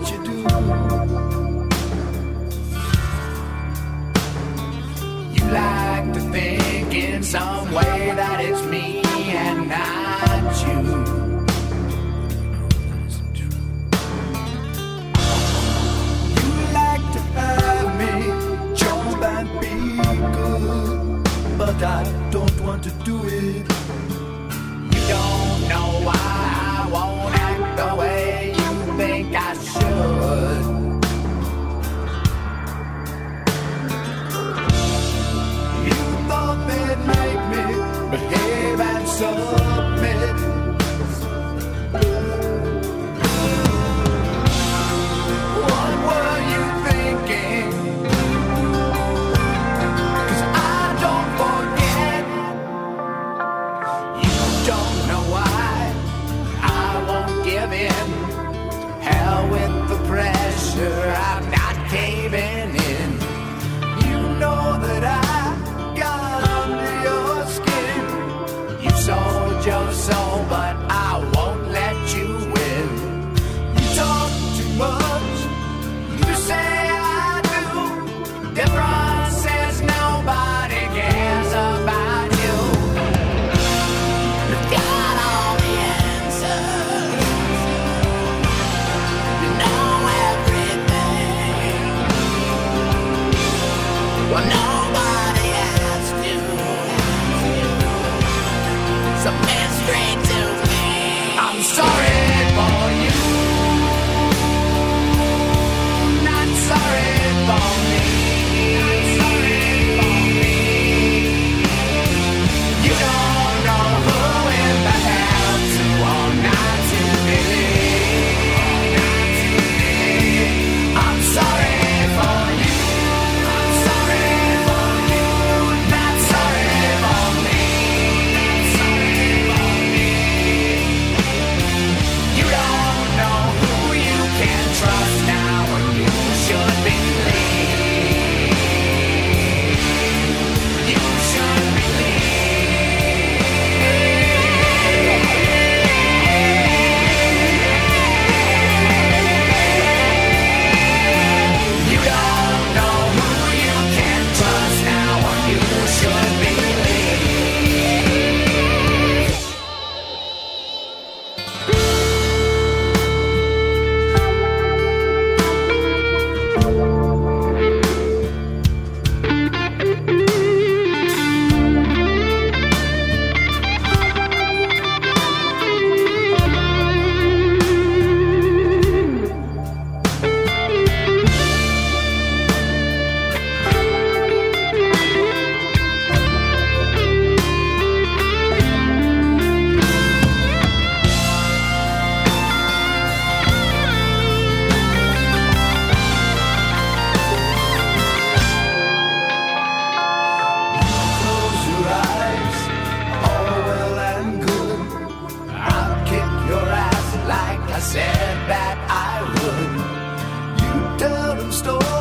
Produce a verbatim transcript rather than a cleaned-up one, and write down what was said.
you do. You like to think in some way that it's me and not you. You like to have me jump and be good, but I don't want to do it. You don't know why I won't act the way you think I should. You thought they'd make me behave and submit. What were you thinking? 'Cause I don't forget. You don't know why I won't give in. Hell with the pressure, I'm not caving in. You know that I got under your skin. You sold your soul, but I won't let you win. You talk too much, you say I do. Difference is nobody cares about you. You've got all the answers. You know everything. Well, nobody asked you. Submit straight to me. I'm sorry for you. Not sorry for me. Sorry for me. You don't know who in the hell to or not to be. I'm sorry for you. I'm sorry for you. Not sorry for me. Sorry for me. You don't know who you can trust now, or you should believe. You should believe. You don't know who you can trust now, or you should believe. Close your eyes, all well and good. I'll kick your ass like I said that I would. You tell them stories.